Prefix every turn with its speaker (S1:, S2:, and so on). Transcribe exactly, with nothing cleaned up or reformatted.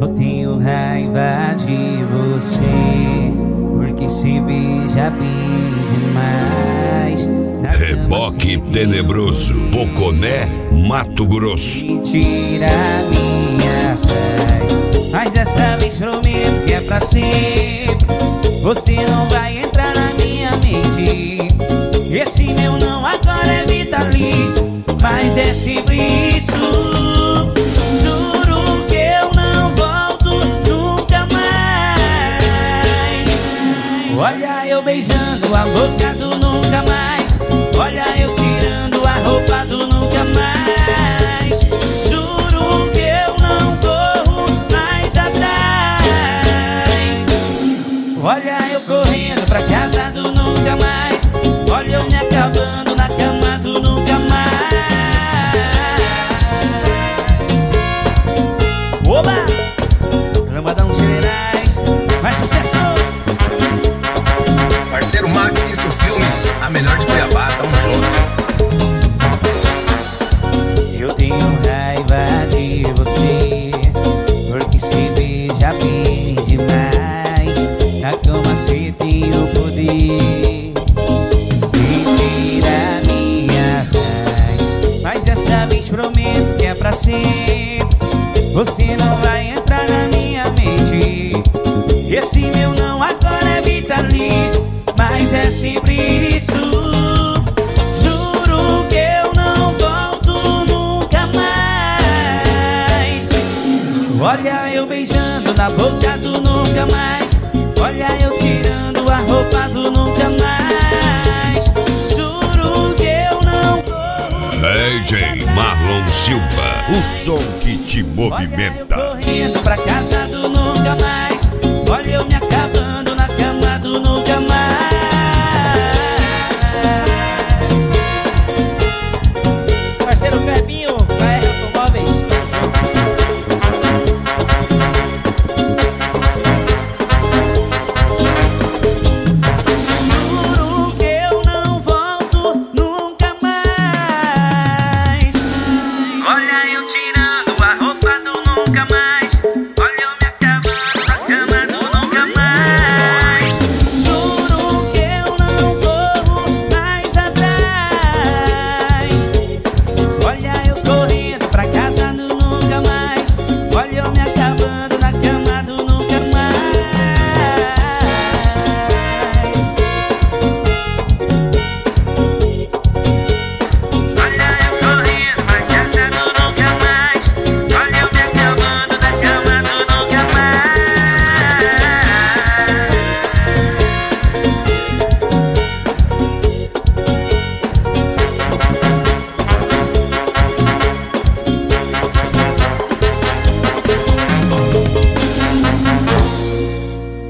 S1: Eu tenho raiva de você, porque se beija bem demais.
S2: Reboque Tenebroso, Poconé, Mato Grosso.
S1: Tira minha paz, mas dessa vez prometo que é pra sempre. Você não vai entrar na minha mente. Esse meu não agora é vitalício, mas é sempre isso. Juro que eu não volto nunca mais. Olha eu beijando a boca do nunca mais. Olha eu tirando a roupa do nunca mais. Juro que eu não corro mais atrás. Olha eu correndo pra casa do nunca mais. Olha eu me acabando na cama do nunca mais. Oba! Lambadão de generais, mais sucesso!
S3: Parceiro Max Isso Filmes, a melhor de Cuiabá, tamo junto.
S1: Eu tenho raiva de você, porque se beija bem demais. Na cama cê tem o poder de tirar minha paz, mas dessa vez prometo que é pra sempre. Você não vai entrar na minha mente. Esse meu não agora é vitalício, mas é sempre isso. Juro que eu não volto nunca mais. Olha eu beijando na boca do nunca mais. Olha eu tirando a roupa do nunca mais. Juro que eu não corro.
S2: D J Marlon Silva, o som que te movimenta.
S1: Olha eu correndo pra casa do nunca mais. Olha eu me acabando